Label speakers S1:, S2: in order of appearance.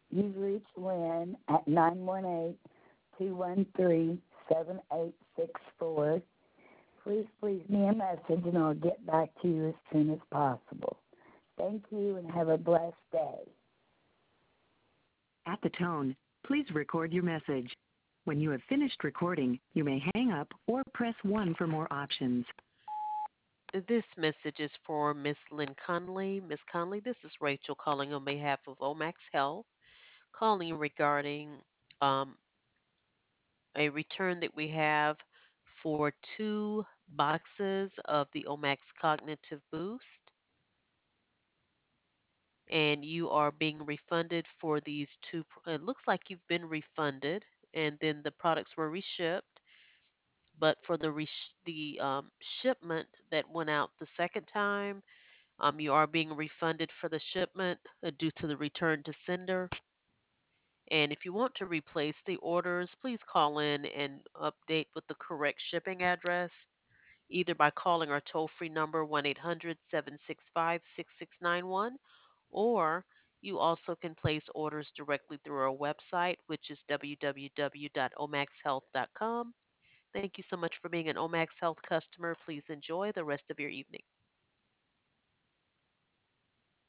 S1: You've reached Lynn at 918-213-7864. Please leave me a message and I'll get back to you as soon as possible. Thank you and have a blessed day.
S2: At the tone, please record your message. When you have finished recording, you may hang up or press 1 for more options.
S3: This message is for Miss Lynn Conley. Miss Conley, this is Rachel calling on behalf of Omax Health, calling regarding um, a return that we have for 2 boxes of the Omax Cognitive Boost, and you are being refunded for these two. It looks like you've been refunded, and then the products were reshipped. But for the shipment that went out the second time, you are being refunded for the shipment due to the return to sender. And if you want to replace the orders, please call in and update with the correct shipping address, either by calling our toll free number 1 800 765 or you also can place orders directly through our website, which is www.omaxhealth.com. Thank you so much for being an Omax Health customer. Please enjoy the rest of your evening.